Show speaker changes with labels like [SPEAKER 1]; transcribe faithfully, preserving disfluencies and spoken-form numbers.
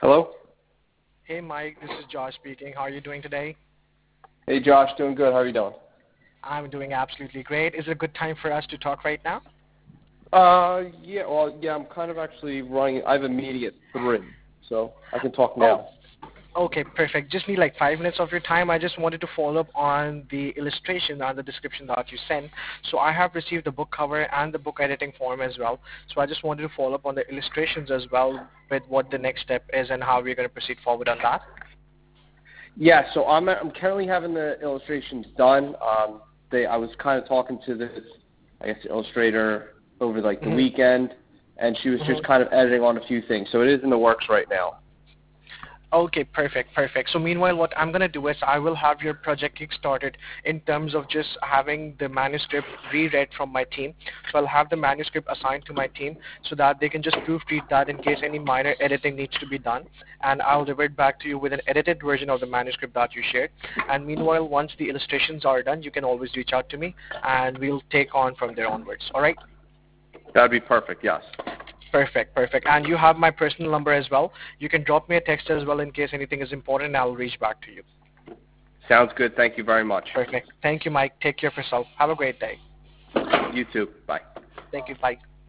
[SPEAKER 1] Hello?
[SPEAKER 2] Hey Mike, this is Josh speaking. How are you doing today?
[SPEAKER 1] Hey Josh, doing good. How are you doing?
[SPEAKER 2] I'm doing absolutely great. Is it a good time for us to talk right now?
[SPEAKER 1] Uh, yeah, well, yeah, I'm kind of actually running. I have a meeting at three, so I can talk
[SPEAKER 2] Oh,
[SPEAKER 1] now.
[SPEAKER 2] okay, perfect. Just need like five minutes of your time. I just wanted to follow up on the illustration and the description that you sent. So I have received the book cover and the book editing form as well. So I just wanted to follow up on the illustrations as well with what the next step is and how we're going to proceed forward on that.
[SPEAKER 1] Yeah, so I'm I'm currently having the illustrations done. Um, they I was kind of talking to this, I guess, illustrator over like the
[SPEAKER 2] Mm-hmm.
[SPEAKER 1] weekend, and she was just
[SPEAKER 2] Mm-hmm.
[SPEAKER 1] kind of editing on a few things. So it is in the works right now.
[SPEAKER 2] Okay, perfect, perfect. So meanwhile, what I'm going to do is I will have your project kick-started in terms of just having the manuscript reread from my team. So I'll have the manuscript assigned to my team so that they can just proofread that in case any minor editing needs to be done. And I'll revert back to you with an edited version of the manuscript that you shared. And meanwhile, once the illustrations are done, you can always reach out to me and we'll take on from there onwards. All right?
[SPEAKER 1] That'd be perfect. Yes.
[SPEAKER 2] Perfect, perfect. And you have my personal number as well. You can drop me a text as well in case anything is important, and I'll reach back to you.
[SPEAKER 1] Sounds good. Thank you very much.
[SPEAKER 2] Perfect. Thank you, Mike. Take care of yourself. Have a great day.
[SPEAKER 1] You too. Bye.
[SPEAKER 2] Thank you. Bye.